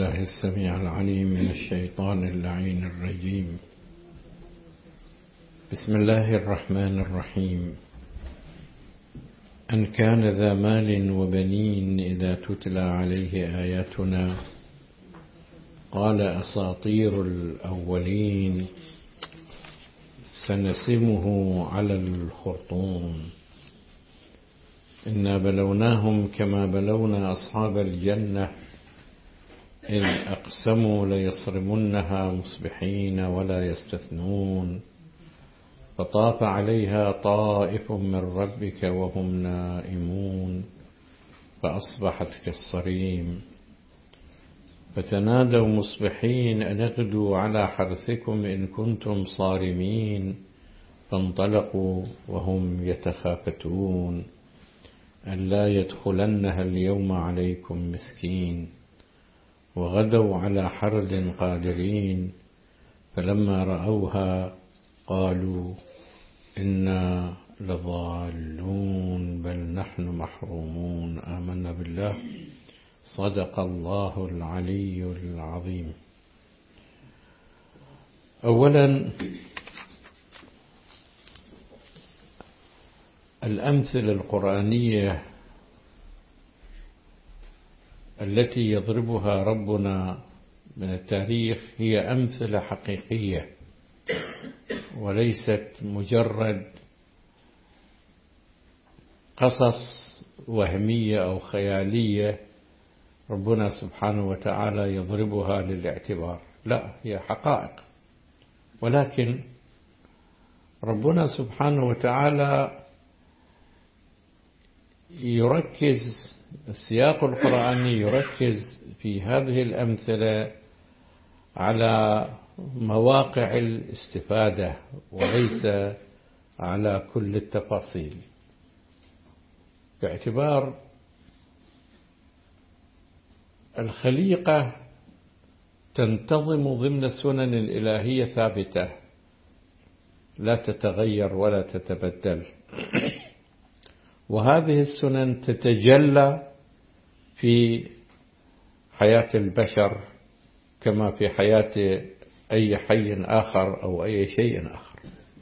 بالله السميع العليم من الشيطان اللعين الرجيم. بسم الله الرحمن الرحيم. أن كان ذا مال وبنين إذا تتلى عليه آياتنا قال أساطير الأولين سنسمه على الخرطوم إنا بلوناهم كما بلونا أصحاب الجنة إذ أقسموا ليصرمنها مصبحين ولا يستثنون فطاف عليها طائف من ربك وهم نائمون فأصبحت كالصريم فتنادوا مصبحين أن اغدوا على حرثكم إن كنتم صارمين فانطلقوا وهم يتخافتون ألا يدخلنها اليوم عليكم مسكين وغدوا على حرد قادرين فلما رأوها قالوا إنا لضالون بل نحن محرومون آمنا بالله صدق الله العلي العظيم. أولا الأمثلة القرآنية التي يضربها ربنا من التاريخ هي أمثلة حقيقية وليست مجرد قصص وهمية أو خيالية ربنا سبحانه وتعالى يضربها للاعتبار، لا، هي حقائق. ولكن ربنا سبحانه وتعالى يركز، السياق القرآني يركز في هذه الأمثلة على مواقع الاستفادة وليس على كل التفاصيل، باعتبار الخليقة تنتظم ضمن سنن الإلهية ثابتة لا تتغير ولا تتبدل، وهذه السنن تتجلى في حياة البشر كما في حياة أي حي آخر أو أي شيء آخر.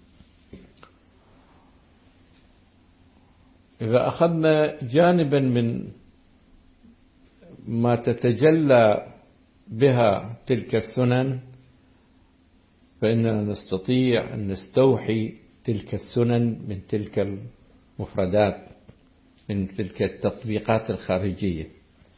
إذا أخذنا جانبا من ما تتجلى بها تلك السنن فإننا نستطيع أن نستوحي تلك السنن من تلك المفردات، من تلك التطبيقات الخارجية.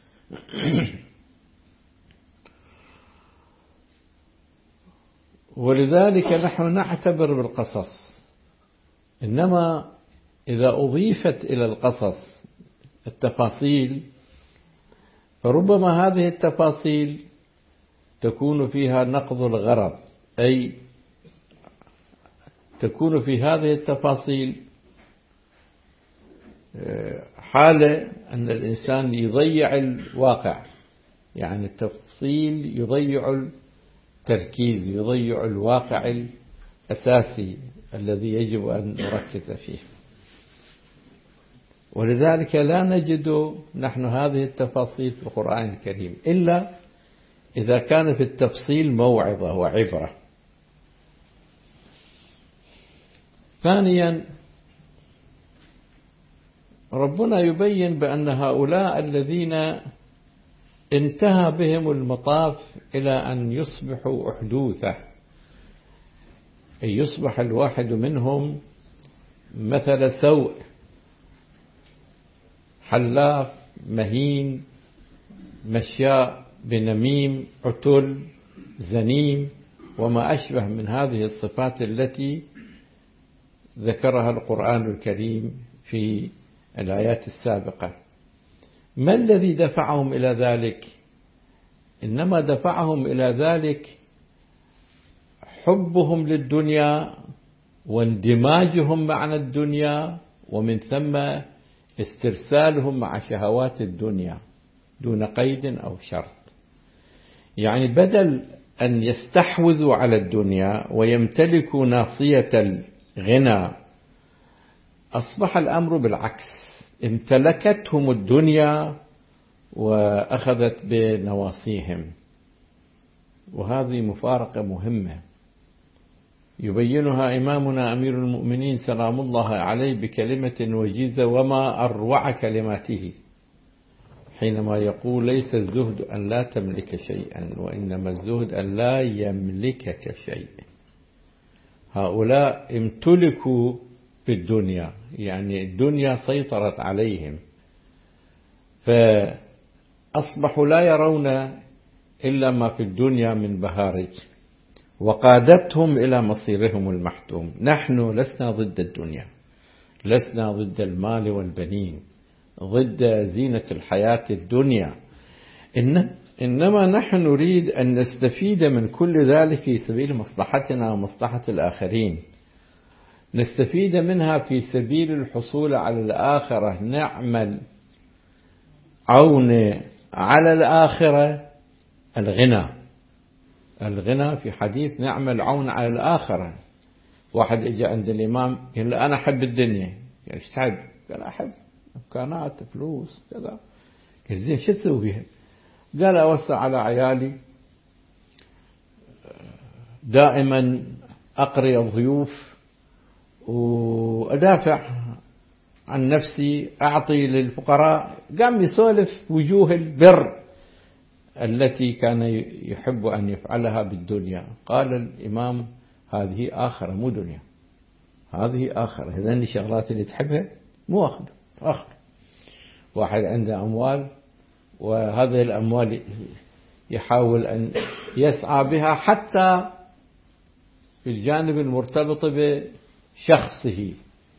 ولذلك نحن نعتبر بالقصص، إنما إذا أضيفت إلى القصص التفاصيل فربما هذه التفاصيل تكون فيها نقض الغرض، أي تكون في هذه التفاصيل حالة أن الإنسان يضيع الواقع، يعني التفصيل يضيع التركيز، يضيع الواقع الأساسي الذي يجب أن نركز فيه. ولذلك لا نجد نحن هذه التفاصيل في القرآن الكريم إلا إذا كان في التفصيل موعظة وعبرة. ثانيا ربنا يبين بأن هؤلاء الذين انتهى بهم المطاف إلى أن يصبحوا أحدوثة، أي يصبح الواحد منهم مثل سوء، حلاف، مهين، مشاء، بنميم، عتل، زنيم، وما أشبه من هذه الصفات التي ذكرها القرآن الكريم في الآيات السابقة. ما الذي دفعهم إلى ذلك؟ إنما دفعهم إلى ذلك حبهم للدنيا واندماجهم مع الدنيا، ومن ثم استرسالهم مع شهوات الدنيا دون قيد أو شرط. يعني بدل أن يستحوذوا على الدنيا ويمتلكوا ناصية الغنى أصبح الأمر بالعكس، امتلكتهم الدنيا وأخذت بنواصيهم. وهذه مفارقة مهمة يبينها إمامنا أمير المؤمنين سلام الله عليه بكلمة وجيزة وما أروع كلماته حينما يقول ليس الزهد أن لا تملك شيئا وإنما الزهد أن لا يملكك شيء. هؤلاء امتلكوا بالدنيا، يعني الدنيا سيطرت عليهم، فأصبحوا لا يرون إلا ما في الدنيا من بهارج وقادتهم إلى مصيرهم المحتوم. نحن لسنا ضد الدنيا، لسنا ضد المال والبنين، ضد زينة الحياة الدنيا، إنما نحن نريد أن نستفيد من كل ذلك في سبيل مصلحتنا ومصلحة الآخرين، نستفيد منها في سبيل الحصول على الآخرة، نعمل عون على الآخرة الغنى في حديث نعمل عون على الآخرة. واحد اجى عند الإمام قال له أنا أحب الدنيا، قال ايش تحب؟ قال أحب إمكانات فلوس كذا. قال زين شو تسوي بها؟ قال أوسع على عيالي، دائما أقري الضيوف، وأدافع عن نفسي، أعطي للفقراء. قام يسولف وجوه البر التي كان يحب أن يفعلها بالدنيا. قال الإمام هذه آخرة مو دنيا، هذه آخرة. هذين الشغلات اللي تحبها مو آخر. واحد عنده أموال وهذه الأموال يحاول أن يسعى بها حتى في الجانب المرتبط بشخصه.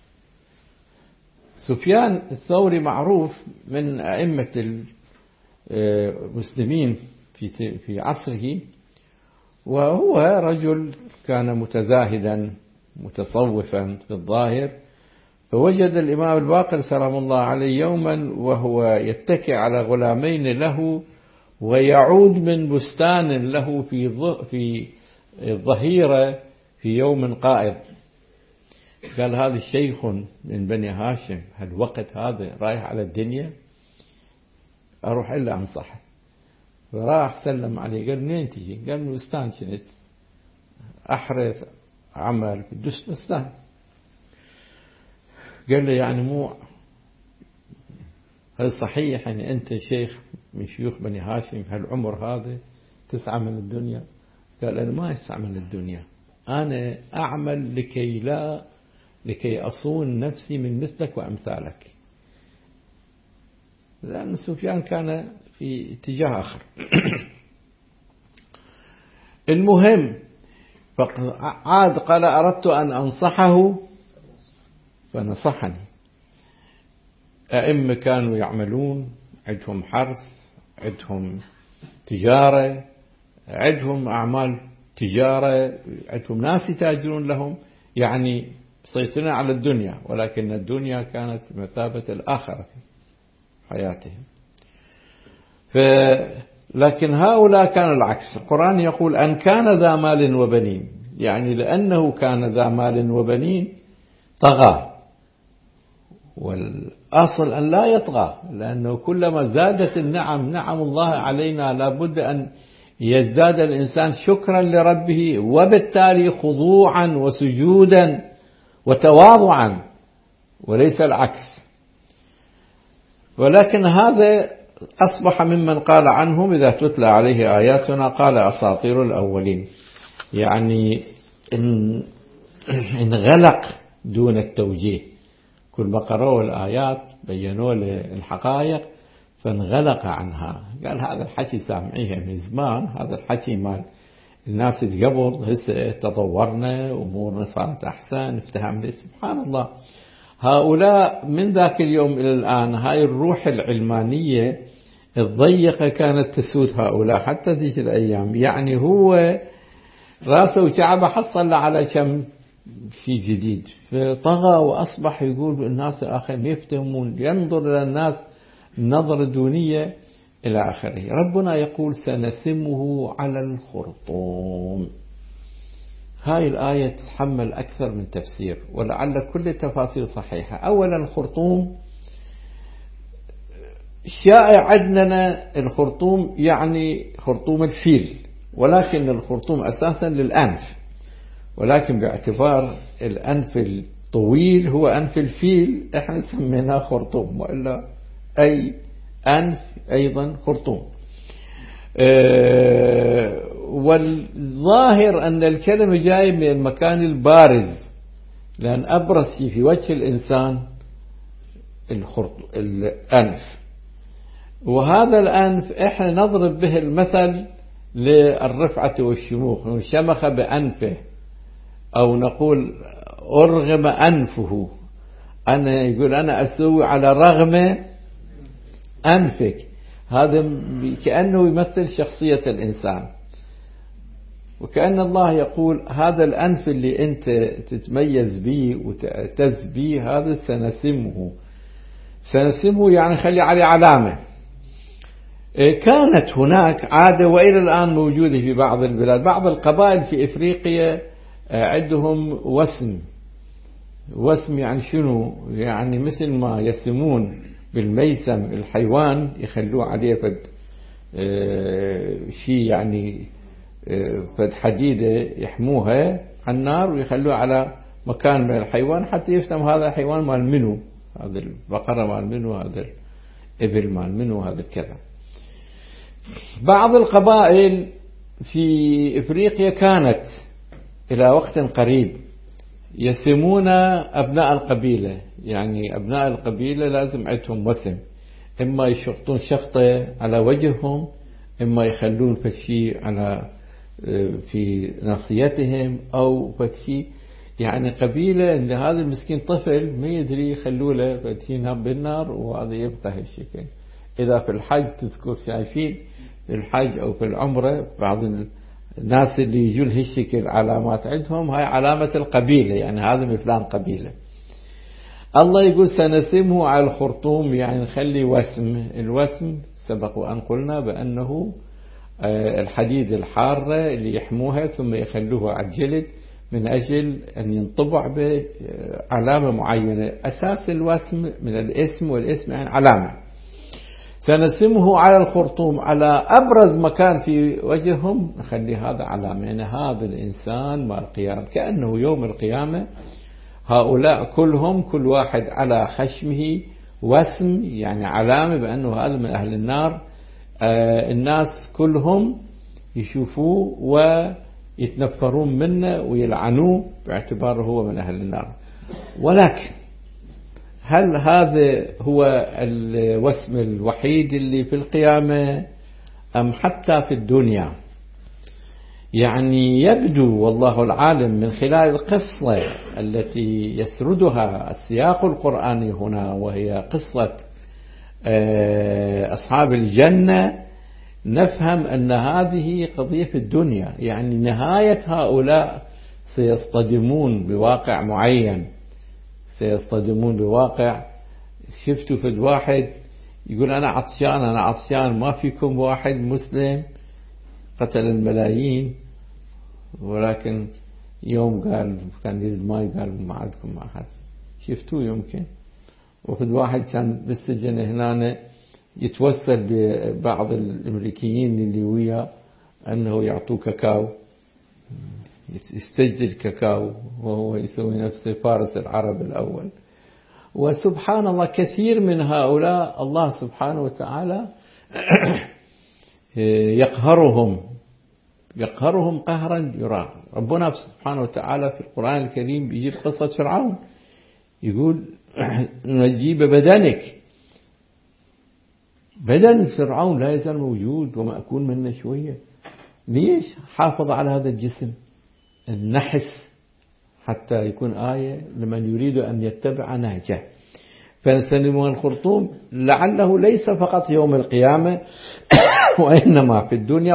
سفيان الثوري معروف من أئمة المسلمين في عصره، وهو رجل كان متزاهدا متصوفا في الظاهر. فوجد الإمام الباقر سلام الله عليه يوما وهو يتكئ على غلامين له ويعود من بستان له في الظهيرة في يوم قائض. قال هذا الشيخ من بني هاشم، هالوقت هذا رايح على الدنيا، أروح إلا أنصحه. فراح سلم عليه قال منين تجي؟ قال من بستان كنت أحرث عمل بدس بستان. قال له يعني مو هل صحيح يعني أنت شيخ من شيوخ بني هاشم هالعمر هذا تسعى من الدنيا؟ قال أنا ما أسعى من الدنيا، أنا أعمل لكي أصون نفسي من مثلك وأمثالك. لأن سفيان كان في اتجاه آخر. المهم عاد قال أردت أن أنصحه فنصحني. أئمة كانوا يعملون، عندهم حرث، عندهم تجارة، عندهم أعمال تجارة، عندهم ناس يتاجرون لهم، يعني سيطرون على الدنيا، ولكن الدنيا كانت بمثابة الآخرة في حياتهم. لكن هؤلاء كان العكس. القرآن يقول أن كان ذا مال وبنين، يعني لأنه كان ذا مال وبنين طغى، والأصل أن لا يطغى، لأنه كلما زادت نعم الله علينا لابد أن يزداد الإنسان شكرا لربه، وبالتالي خضوعا وسجودا وتواضعا، وليس العكس. ولكن هذا أصبح ممن قال عنهم إذا تتلى عليه آياتنا قال أساطير الأولين، يعني انغلق دون التوجيه. كل ما قرأوا الآيات بينوا له الحقائق فانغلق عنها. قال هذا الحكي سامعيه من زمان، هذا الحكي مال الناس اللي قبل، هسه تطورنا أمورنا صارت أحسن، افتهمنا. سبحان الله، هؤلاء من ذاك اليوم إلى الآن هاي الروح العلمانية الضيقة كانت تسود هؤلاء حتى ذيك الأيام. يعني هو راسه وكعبه حصل على كم شيء جديد، فطغى وأصبح يقول الناس الآخرين يفتهمون، ينظر إلى الناس نظرة دونية إلى آخره. ربنا يقول سنسمه على الخرطوم. هاي الآية تتحمل أكثر من تفسير، ولعل كل التفاصيل صحيحة. أولا الخرطوم شائع عندنا، الخرطوم يعني خرطوم الفيل ولكن الخرطوم أساسا للأنف، ولكن باعتبار الأنف الطويل هو أنف الفيل احنا سميناه خرطوم، وإلا أي أنف أيضا خرطوم. والظاهر أن الكلمة جاي من المكان البارز، لأن أبرز في وجه الإنسان الأنف، وهذا الأنف احنا نضرب به المثل للرفعة والشموخ، شمخ بأنفه، أو نقول أرغم أنفه، أنا يقول أنا أسوي على رغم أنفك، هذا كأنه يمثل شخصية الإنسان، وكأن الله يقول هذا الأنف اللي أنت تتميز به وتعتز به هذا سنسمه يعني خلي عليه علامة. كانت هناك عادة وإلى الآن موجودة في بعض البلاد، بعض القبائل في إفريقيا عندهم وسم يعني شنو؟ يعني مثل ما يسمون بالميسم الحيوان يخلوه عليه شيء يعني فد حديدة يحموها على النار ويخلوه على مكان من الحيوان حتى يفهم هذا حيوان مال منو، هذا البقرة مال منو، هذا الإبل مال منو، هذا كذا. بعض القبائل في إفريقيا كانت إلى وقت قريب يسمون أبناء القبيلة، يعني أبناء القبيلة لازم عندهم وسم، إما يشخطون شخطة على وجههم، إما يخلون فشي على في ناصيتهم أو فشي، يعني قبيلة إن هذا المسكين طفل ما يدري يخلوا له فشي بالنار وهذا يبقى هالشكل. إذا في الحج تذكر شايفين في الحج أو في العمرة بعض الناس اللي يجون هالشكل علامات عندهم، هاي علامة القبيلة، يعني هذا من فلان قبيلة. الله يقول سنسمه على الخرطوم، يعني نخلي وسم. الوسم سبق وأن قلنا بأنه الحديد الحارة اللي يحموها ثم يخلوها على الجلد من أجل أن ينطبع بعلامة معينة. أساس الوسم من الاسم، والاسم يعني علامة. سنسمه على الخرطوم، على أبرز مكان في وجههم نخلي هذا علامة، يعني هذا الإنسان مع القيامة، كأنه يوم القيامة هؤلاء كلهم كل واحد على خشمه وسم، يعني علامة بأنه هذا من أهل النار. الناس كلهم يشوفوه ويتنفرون منه ويلعنوه باعتباره هو من أهل النار. ولكن هل هذا هو الوسم الوحيد اللي في القيامة أم حتى في الدنيا؟ يعني يبدو والله العالم من خلال القصة التي يسردها السياق القرآني هنا، وهي قصة أصحاب الجنة، نفهم أن هذه قضية في الدنيا، يعني نهاية هؤلاء سيصطدمون بواقع معين، سيصطدمون بواقع. شفتوا في الواحد يقول أنا عطشان ما فيكم واحد مسلم قتل الملايين، ولكن يوم قال كان يريد ماي قال ما عندكم أحد. شفتوه يمكن. وفي واحد كان بالسجن هنا يتوسل ببعض الأمريكيين اللي وياه أنه يعطوه كاكاو، يستجد كاكاو وهو يسوي نفسه فارس العرب الأول. وسبحان الله كثير من هؤلاء الله سبحانه وتعالى يقهرهم قهرا يراه. ربنا سبحانه وتعالى في القرآن الكريم بيجيب قصة فرعون، يقول نجيب بدنك، بدن فرعون لا يزال موجود ومأكول منه شوية. ليش؟ حافظ على هذا الجسم النحس حتى يكون آية لمن يريد أن يتبع نهجه. فنسلمه الخرطوم لعله ليس فقط يوم القيامة وإنما في الدنيا،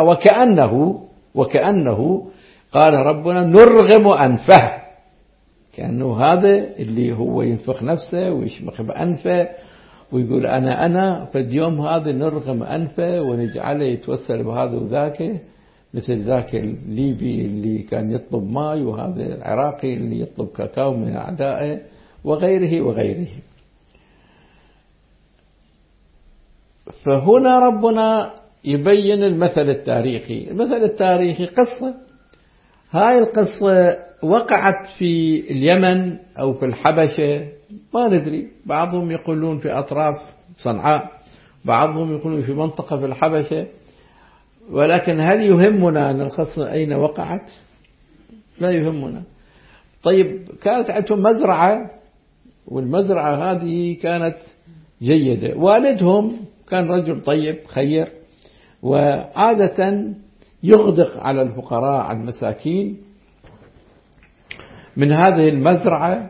وكأنه قال ربنا نرغم أنفه، كأنه هذا اللي هو ينفخ نفسه ويشمخ بأنفه ويقول أنا فاليوم هذا نرغم أنفه ونجعله يتوسل بهذا وذاك، مثل ذاك الليبي اللي كان يطلب ماء، وهذا العراقي اللي يطلب كاكاو من أعدائه، وغيره. فهنا ربنا يبين المثل التاريخي. المثل التاريخي قصة، هاي القصة وقعت في اليمن أو في الحبشة، ما ندري، بعضهم يقولون في أطراف صنعاء، بعضهم يقولون في منطقة في الحبشة، ولكن هل يهمنا أن القصة أين وقعت؟ لا يهمنا. طيب كانت عندهم مزرعة، والمزرعة هذه كانت جيدة، والدهم كان رجل طيب خير، وعادة يغدق على الفقراء على المساكين من هذه المزرعة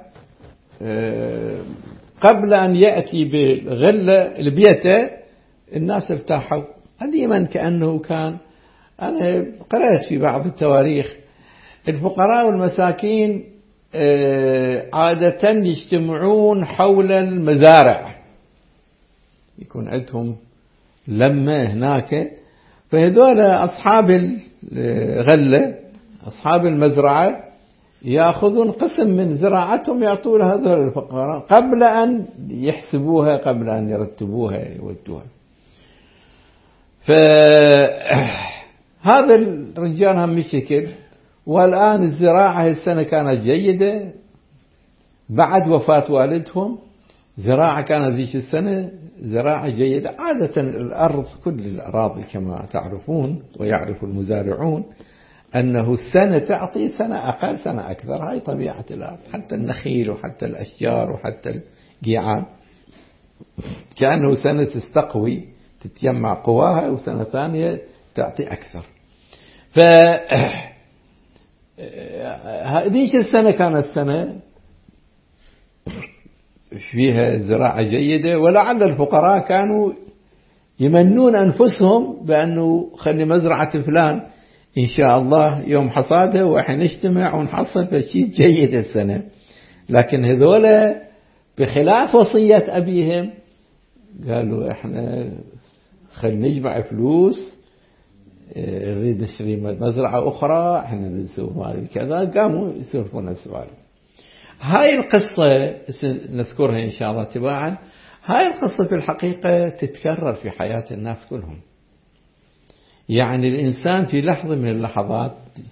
قبل أن يأتي بالغلة لبيته. الناس ارتاحوا قديما، كأنه كان، أنا قرأت في بعض التواريخ الفقراء والمساكين عادة يجتمعون حول المزارع، يكون عندهم لمة هناك، فهذول أصحاب الغلة أصحاب المزرعة يأخذون قسم من زراعتهم يعطون هذول الفقراء قبل أن يحسبوها، قبل أن يرتبوها يودوها. فهذا الرجال هم مشكل. والآن الزراعة السنة كانت جيدة بعد وفاة والدهم، زراعة كانت ذيك السنة زراعة جيدة. عادة الأرض، كل الأراضي كما تعرفون ويعرف المزارعون أنه السنة تعطي سنة أقل سنة أكثر، هاي طبيعة الأرض، حتى النخيل وحتى الأشجار وحتى القيعان، كأنه سنة تستقوي تتجمع قواها، وسنة ثانية تعطي أكثر. هذه السنة كانت سنة فيها زراعة جيدة، ولعل الفقراء كانوا يمنون أنفسهم بأنه خلي مزرعة فلان إن شاء الله يوم حصاده وإحنا نجتمع ونحصل فشيء جيد السنة. لكن هذولا بخلاف وصية أبيهم قالوا إحنا خلي نجمع فلوس، نريد نشتري مزرعة أخرى، إحنا نسوي كذا، قاموا يسولفون السؤال. هاي القصة نذكرها إن شاء الله تباعا. هاي القصة في الحقيقة تتكرر في حياة الناس كلهم. يعني الإنسان في لحظة من اللحظات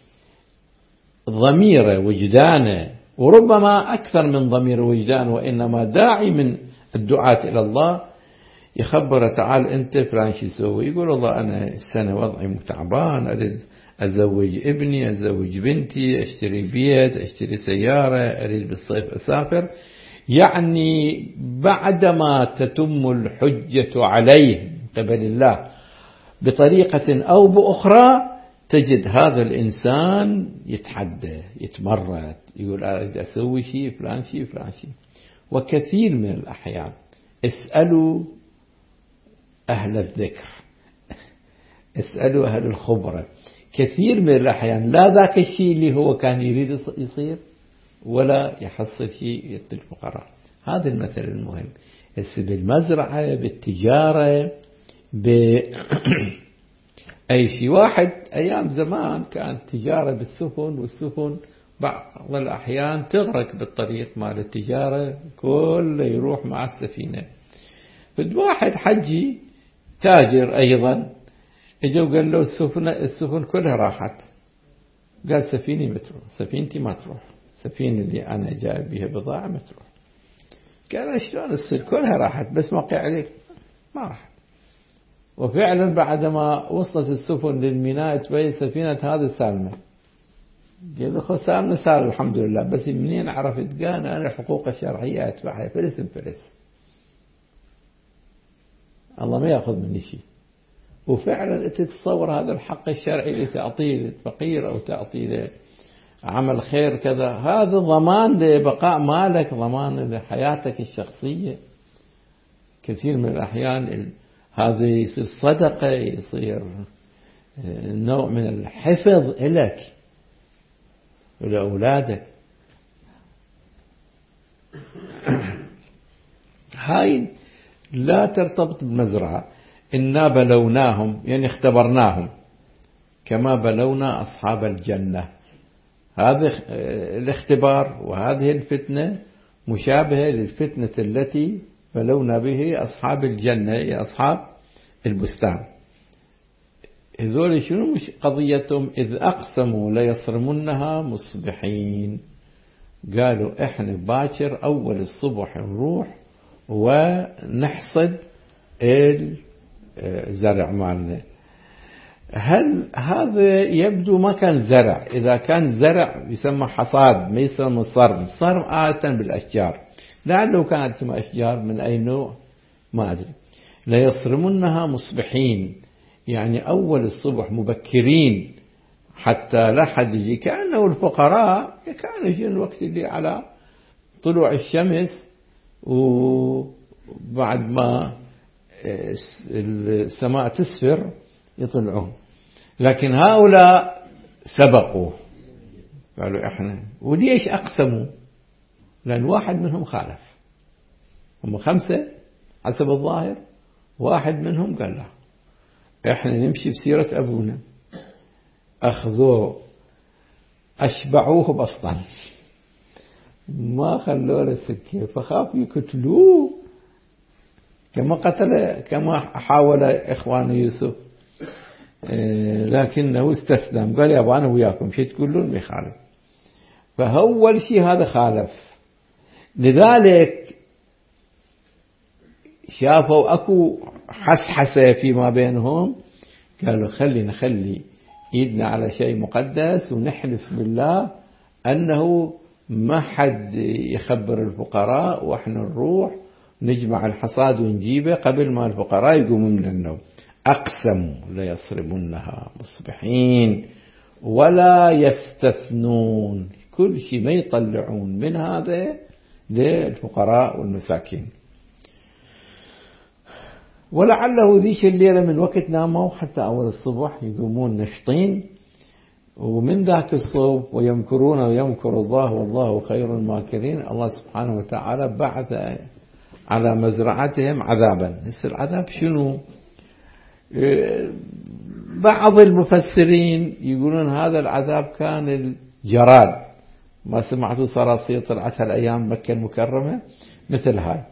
ضميره وجدانه، وربما أكثر من ضمير وجدانه، وإنما داعي من الدعاة إلى الله يخبر تعال أنت فلان شو يسوي، يقول والله أنا السنة وضعي متعبان، أريد أزوج ابني، أزوج بنتي، أشتري بيت، أشتري سيارة، أريد بالصيف أسافر. يعني بعدما تتم الحجة عليه قبل الله بطريقة أو بأخرى تجد هذا الإنسان يتحدى يتمرد، يقول أريد أسوي شيء فلان شيء فلان شيء. وكثير من الأحيان اسألوا أهل الذكر، اسألوا أهل الخبرة، كثير من الأحيان لا ذاك الشيء اللي هو كان يريد يصير ولا يحصل شيء يعطي الفقراء. هذا المثل المهم. بالمزرعة، بالتجارة، أي شيء. واحد أيام زمان كانت تجارة بالسفن، والسفن بعض الأحيان تغرق بالطريق مال التجارة، كله يروح مع السفينة. واحد حجي تاجر أيضا اجوا قال له السفن كلها راحت. قال سفينتي ما تروح، سفينة اللي أنا جاي بها بضاعة ما تروح. قال شلون السفينة كلها راحت بس موقع عليك ما راح. وفعلا بعدما وصلت السفن للميناء تبين سفينة هذه سالمة. قال له سالمة سالمة الحمد لله، بس منين عرفت؟ قال أنا الحقوق الشرعية أتبعها فلس بفلس، الله ما يأخذ مني شيء. وفعلا أنت تتصور هذا الحق الشرعي اللي تعطيه للفقير أو تعطيه عمل خير كذا، هذا ضمان لبقاء مالك، ضمان لحياتك الشخصية. كثير من الأحيان هذا يصير صدقة، يصير نوع من الحفظ لك ولأولادك. هاي لا ترتبط بالمزرعة. إنا بلوناهم يعني اختبرناهم كما بلونا أصحاب الجنة. هذا الاختبار وهذه الفتنة مشابهة للفتنة التي بلونا به أصحاب الجنة، أصحاب البستان. هذول شنو مش قضيتهم؟ إذ أقسموا ليصرمنها مصبحين، قالوا إحنا باكر أول الصبح نروح ونحصد الزرع مالنا. هل هذا يبدو ما كان زرع؟ إذا كان زرع يسمى حصاد، ما يسمى صرم. صرم عادة بالأشجار، لعله كانت أشجار من أي نوع ما أدري. ليصرمنها مصبحين يعني أول الصبح مبكرين حتى لا حد يجي. كأنه الفقراء كانوا يجون الوقت اللي على طلوع الشمس وبعد ما السماء تسفر يطلعون. لكن هؤلاء سبقوا قالوا إحنا. وليش أقسموا؟ لأن واحد منهم خالف. هم 5 حسب الظاهر، واحد منهم قال لا إحنا نمشي بسيرة أبونا. أخذوه أشبعوه بسطا، ما خلوا له سكة، فخافوا يقتلوه كما حاول إخوان يوسف، لكنه استسلم. قال يا أبا أنا وياكم شي تقولون بيخالف. فأول شيء هذا خالف. لذلك شافوا أكو حسحسة فيما بينهم، قالوا نخلي إيدنا على شيء مقدس ونحلف بالله أنه ما حد يخبر الفقراء، وإحنا نروح نجمع الحصاد ونجيبه قبل ما الفقراء يقوموا من النوم. أقسموا ليصرمنها مصبحين ولا يستثنون، كل شيء ما يطلعون من هذا للفقراء والمساكين. ولعله ذيش الليلة من وقت ناموا حتى أول الصبح يقومون نشطين، ومن ذاك الصبح ويمكرون ويمكر الله والله خير الماكرين. الله سبحانه وتعالى بعث على مزرعتهم عذابا. العذاب شنو؟ بعض المفسرين يقولون هذا العذاب كان الجراد. ما سمعتوا صراصير طلعت هالأيام مكة المكرمة مثل هاي،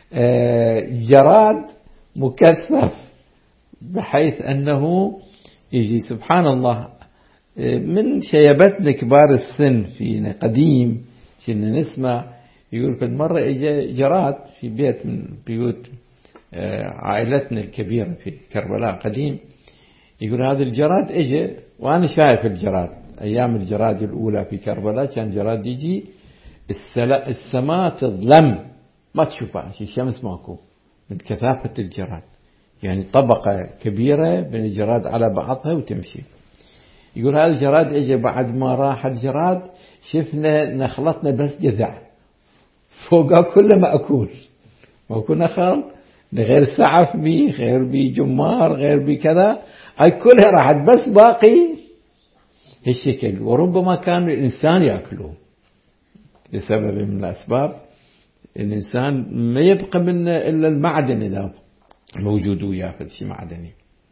جراد مكثف بحيث أنه يجي سبحان الله. من شيبتنا كبار السن في قديم كنا نسمع يقول في المرة اجى جراد في بيت من بيوت عائلتنا الكبيرة في كربلاء قديم. يقول هذا الجراد اجى وانا شايف الجراد ايام الجراد الاولى في كربلاء. كان جراد يجي السماء تظلم ما تشوفها شيء، شمس ماكو من كثافة الجراد، يعني طبقة كبيرة من الجراد على بعضها وتمشي. يقول هذا الجراد اجى بعد ما راح الجراد شفنا نخلتنا بس جذع فوقها كله مأكول، ماكو نخل غير سعف بي غير بي جمار غير بي كذا، هاي كلها راحت بس باقي هالشكل. وربما كان الإنسان يأكله لسبب من الأسباب. الإنسان ما يبقى منه إلا المعدن إذا موجود وياه شيء معدني.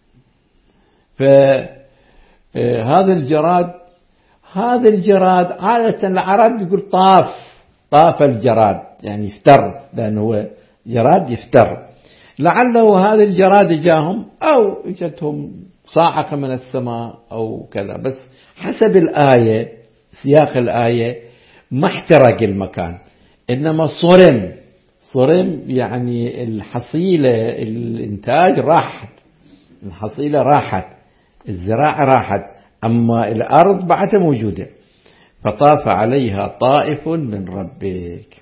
فهذا الجراد عادة العرب يقول طاف الجراد يعني يفتر، لأنه هو جراد يفتر. لعله هذا الجراد جاهم أو اجتهم صاعقة من السماء أو كذا، بس حسب الآية سياق الآية ما احترق المكان، إنما صرم يعني الحصيلة الإنتاج راحت، الحصيلة راحت، الزراعة راحت، أما الأرض بعدها موجودة. فطاف عليها طائف من ربك.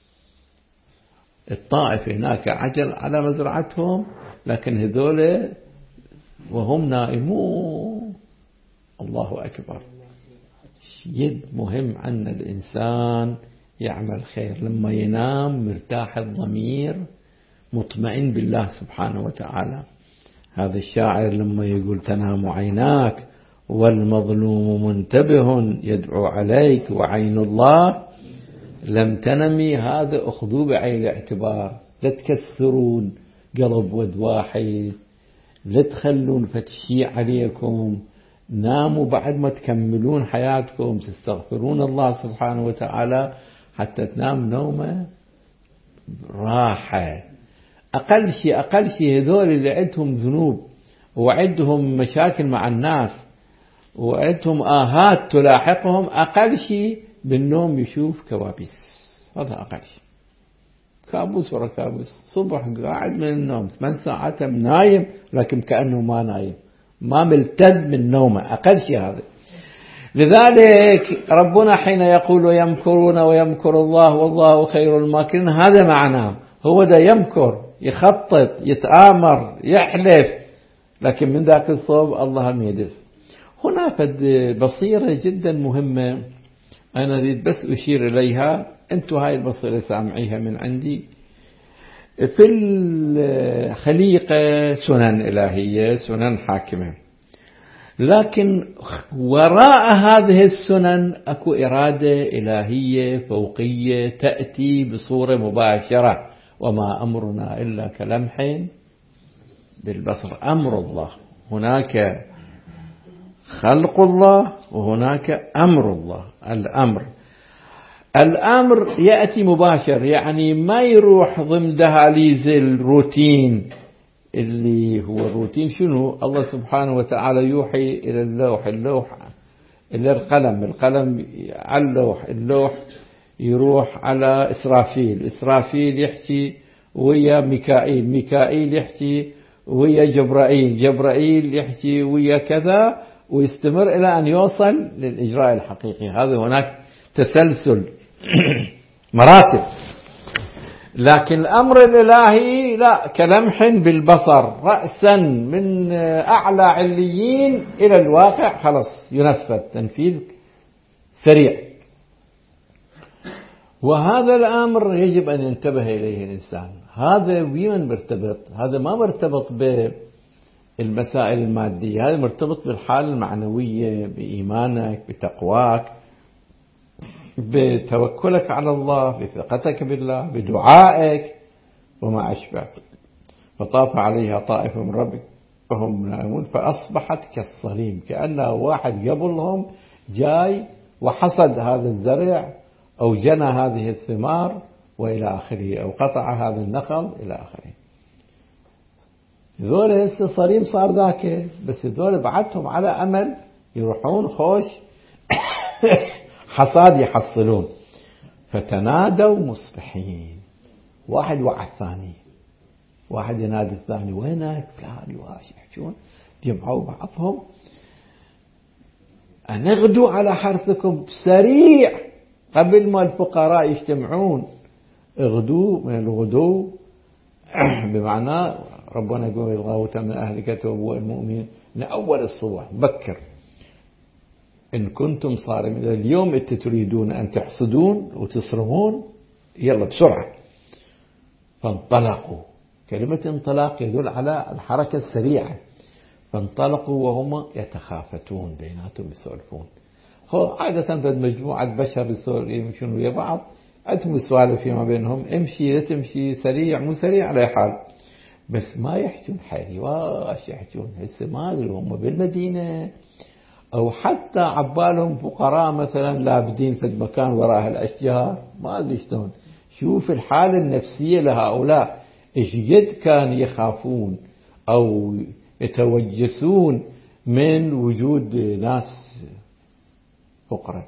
الطائف هناك عجل على مزرعتهم، لكن هذول وهم نائمون. الله أكبر. يد مهم أن الإنسان يعمل خير لما ينام مرتاح الضمير مطمئن بالله سبحانه وتعالى. هذا الشاعر لما يقول تنام عيناك والمظلوم منتبه يدعو عليك وعين الله لم تنمي، هذا أخذوه بعين الاعتبار. لا تكسرون قلب ود واحد، لا تخلون فتشي عليكم، ناموا بعد ما تكملون حياتكم تستغفرون الله سبحانه وتعالى حتى تنام نومة راحة. أقل شيء هذول اللي عندهم ذنوب وعندهم مشاكل مع الناس وعندهم آهات تلاحقهم، أقل شيء بالنوم يشوف كوابيس. هذا أقل شيء، كابوس ورا كابوس، صبح قاعد من النوم 8 ساعات نايم لكن كأنه ما نايم، ما ملتذ من نومه، أقل شيء هذا. لذلك ربنا حين يقول يمكرون ويمكر الله والله خير الماكرين، هذا معناه هو ده يمكر، يخطط، يتآمر، يحلف، لكن من ذاك الصوب الله هم يدس. هنا بصيرة جدا مهمة أنا أريد بس أشير إليها، أنتم هاي البصيرة سامعيها من عندي. في الخليقة سنن إلهية، سنن حاكمة، لكن وراء هذه السنن أكو إرادة إلهية فوقية تأتي بصورة مباشرة، وما أمرنا إلا كلمح بالبصر. أمر الله، هناك خلق الله وهناك أمر الله. الأمر يأتي مباشر، يعني ما يروح ضمن دهاليز الروتين. اللي هو الروتين شنو؟ الله سبحانه وتعالى يوحي إلى اللوح إلى القلم على اللوح يروح على إسرافيل يحكي ويا ميكائيل يحكي ويا جبرائيل يحكي ويا كذا، ويستمر إلى أن يوصل للإجراء الحقيقي. هذا هناك تسلسل مراتب. لكن الأمر الإلهي لا، كلمح بالبصر، رأسا من أعلى عليين إلى الواقع، خلص ينفذ تنفيذ سريع. وهذا الأمر يجب أن ينتبه إليه الإنسان. هذا بمن مرتبط؟ هذا ما مرتبط بالمسائل المادية، هذا مرتبط بالحالة المعنوية، بإيمانك، بتقواك، بتوكلك على الله، بثقتك بالله، بدعائك وما أشبه. فطاف عليها طائف من ربك وهم نائمون فأصبحت كالصريم، كأنه واحد قبلهم جاي وحصد هذا الزرع أو جنى هذه الثمار وإلى آخره، أو قطع هذا النخل إلى آخره. ذول هسه صريم صار ذاك، بس ذول بعدهم على أمل يروحون خوش حصاد يحصلون. فتنادوا مصبحين، واحد وعى الثاني، واحد ينادي الثاني وينك فلان واش يحجون، جمعوا بعضهم أن اغدوا على حرثكم سريع قبل ما الفقراء يجتمعون. اغدوا من الغدو بمعنى ربنا يقول الغاوة من أهلك توبوا المؤمنين من أول الصبح بكر إن كنتم صارمين. اليوم أنت تريدون أن تحصدون وتصرمون، يلا بسرعة. فانطلقوا، كلمة انطلاق يدل على الحركة السريعة. فانطلقوا وهم يتخافتون بيناتهم يسولفون. عادة فد مجموعة بشر يمشون ويا بعض، عندهم سوالف فيما بينهم، امشي لا تمشي، سريع مو سريع على حال، بس ما يحجون حيلي واش يحجون. هسه ما أدري هم بالمدينة أو حتى عبالهم فقراء مثلا لابدين في المكان وراء الأشجار، ما أدري شلون. شوف الحالة النفسية لهؤلاء، إيش قد كان يخافون أو يتوجسون من وجود ناس فقراء.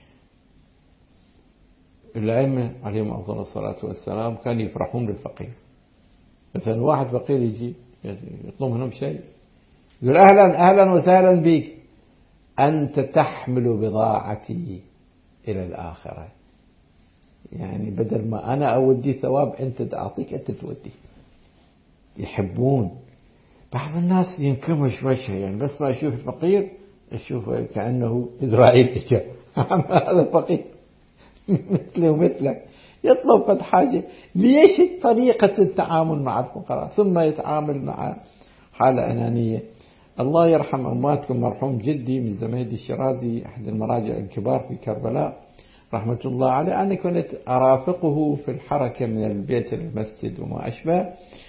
الأئمة عليهم أفضل الصلاة والسلام كانوا يفرحون بالفقير. مثلا واحد فقير يجي يطلب منهم شيء، يقول أهلا وسهلا بك، أنت تحمل بضاعتي إلى الآخرة. يعني بدل ما أنا أودي ثواب أنت أعطيك، أنت تودي. يحبون. بعض الناس ينكمش وجهه، يعني بس ما يشوف الفقير يشوفه كأنه إسرائيل إجا هذا فقير مثله ومثلك، يطلب قد حاجة. ليش طريقة التعامل مع الفقراء؟ ثم يتعامل مع حالة أنانية. الله يرحم أمواتكم، مرحوم جدي من زميد الشرازي أحد المراجع الكبار في كربلاء رحمة الله عليه، أنا كنت أرافقه في الحركة من البيت للمسجد وما أشبه.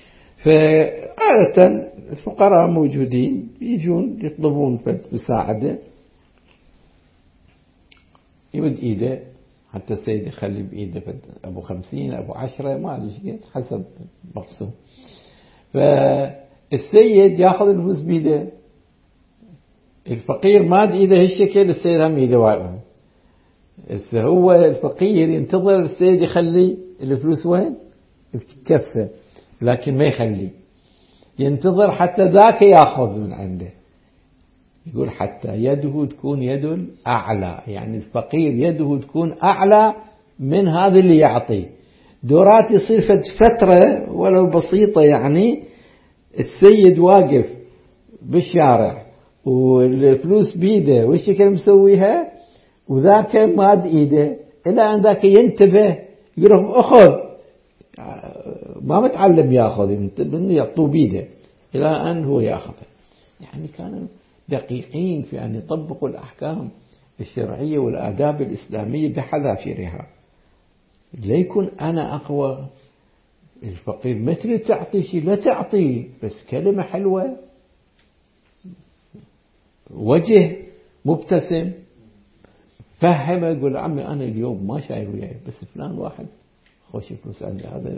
فعادة الفقراء موجودين يجون يطلبون مساعدة، يمد إيده، حتى السيد يخلي بإيده أبو 50 أبو 10 ما أدري حسب مقسوم. السيد ياخذ الفلوس بيده، الفقير ماد ايده هالشكل، السيد هم ايده واقفة. هسه هو الفقير ينتظر السيد يخلي الفلوس وين؟ بكفه، لكن ما يخلي، ينتظر حتى ذاك ياخذ من عنده. يقول حتى يده تكون يد أعلى، يعني الفقير يده تكون أعلى من هذا اللي يعطي. دورات يصير فترة ولو بسيطة، يعني السيد واقف بالشارع والفلوس بيده والشكل مسويها، وذاك ماد ايده إلى أن ذاك ينتبه يقول لهم أخذ، ما متعلم ياخذ، من يعطوه بيده إلى أن هو ياخذه. يعني كانوا دقيقين في أن يطبقوا الأحكام الشرعية والآداب الإسلامية بحذافيرها. ليكن أنا أقوى، الفقير ما تريد تعطي شيء لا تعطي، بس كلمة حلوة، وجه مبتسم، فهمه، يقول عمي أنا اليوم ما شايل وياي، بس فلان واحد خوش فلوس عندي، هذا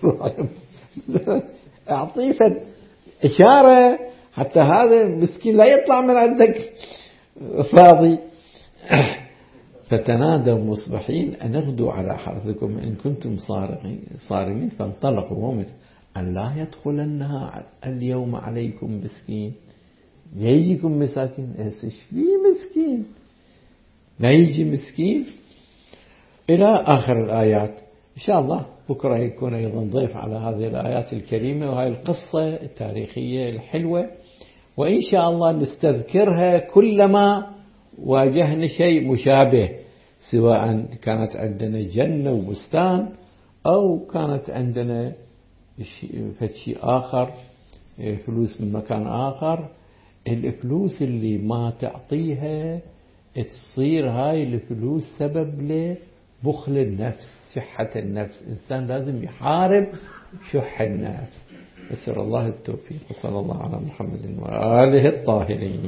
أعطيه إشارة حتى هذا المسكين لا يطلع من عندك فاضي. فتنادوا مصبحين أن اغدوا على حرثكم إن كنتم صارمين فانطلقوا هم أن لا يدخلنها اليوم عليكم مسكين، لا يجيكم مساكين، ايش في مسكين، لا يجي مسكين إلى آخر الآيات. إن شاء الله بكرة يكون أيضا ضيف على هذه الآيات الكريمة وهذه القصة التاريخية الحلوة، وإن شاء الله نستذكرها كلما واجهنا شيء مشابه، سواء كانت عندنا جنة وبستان أو كانت عندنا شيء آخر، فلوس من مكان آخر. الفلوس اللي ما تعطيها تصير هاي الفلوس سبب لبخل النفس، شحة النفس. إنسان لازم يحارب شح النفس. أسأل الله التوفيق، وصلى الله على محمد وآله الطاهرين.